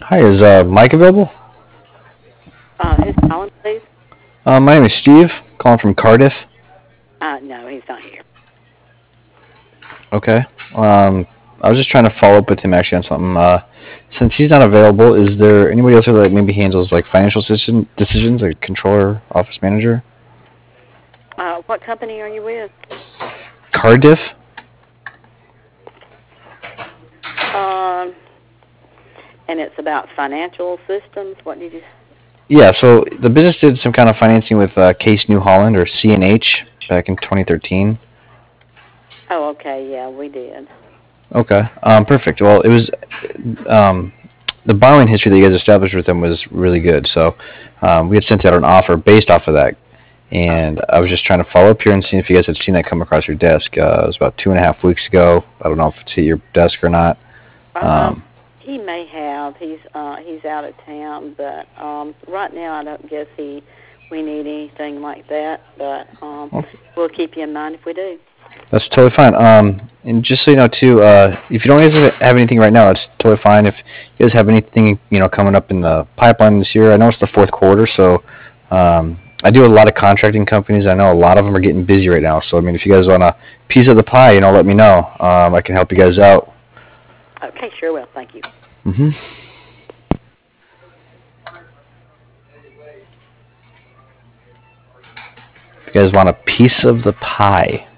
Hi, is Mike available? Who's calling, please? My name is Steve, calling from Cardiff. No, he's not here. Okay. I was just trying to follow up with him actually on something. Since he's not available, is there anybody else that maybe handles like financial decisions, like controller, office manager? What company are you with? Cardiff? Um, and it's about financial systems. What did you? Yeah. So the business did some kind of financing with Case New Holland or CNH back in 2013. Oh, okay. Yeah, we did. Okay. Perfect. Well, it was um, the borrowing history that you guys established with them was really good. So we had sent out an offer based off of that. And I was just trying to follow up here and see if you guys had seen that come across your desk. It was about 2.5 weeks ago. I don't know if it's hit your desk or not. Um, Um, he may have. He's out of town, but right now I don't guess we need anything like that. But well, we'll keep you in mind if we do. that's totally fine. And just so you know, too, if you don't guys have anything right now, that's totally fine. If you guys have anything, coming up in the pipeline this year, I know it's the fourth quarter, so I do a lot of contracting companies. I know a lot of them are getting busy right now. So I mean, if you guys want a piece of the pie, let me know. I can help you guys out. Okay, sure will. Thank you. Hmm. If you guys want a piece of the pie.